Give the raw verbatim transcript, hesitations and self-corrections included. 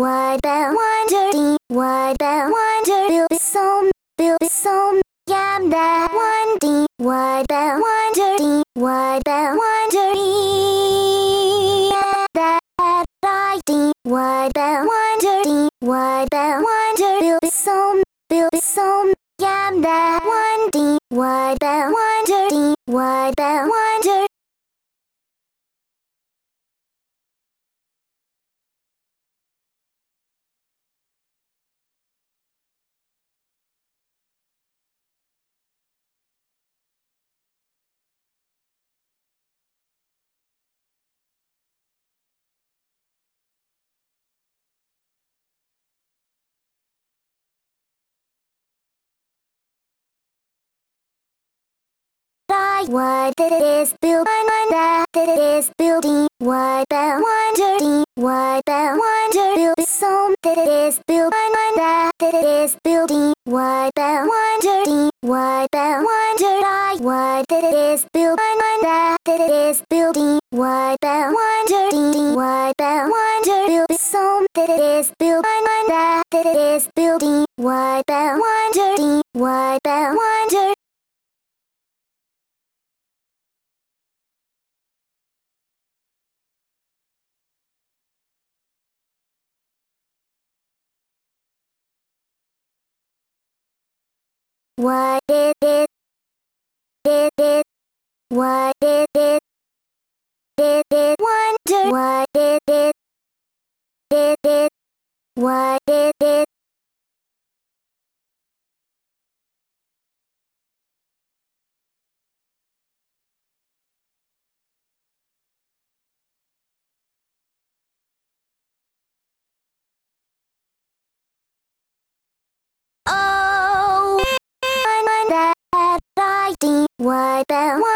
what a wonder, what a wonder, build so, build so, yam that one D, what a wonder, what a wonder, that I D, what a wonder, what a wonder, build so, build so, yam that one D, what a wonder, what a wonder. What it is built on that it is building. What a wonder, what a wonder, build so that it is built on that it is building. What a wonder, what a wonder, I what it is built on that it is building. What a wonder, what a wonder, build so that it is built on that it is building. What a wonder, what a wonder. What it is, it is, what it is, it is, wonder, what it is, it is, what it is. Oh, that I D, what a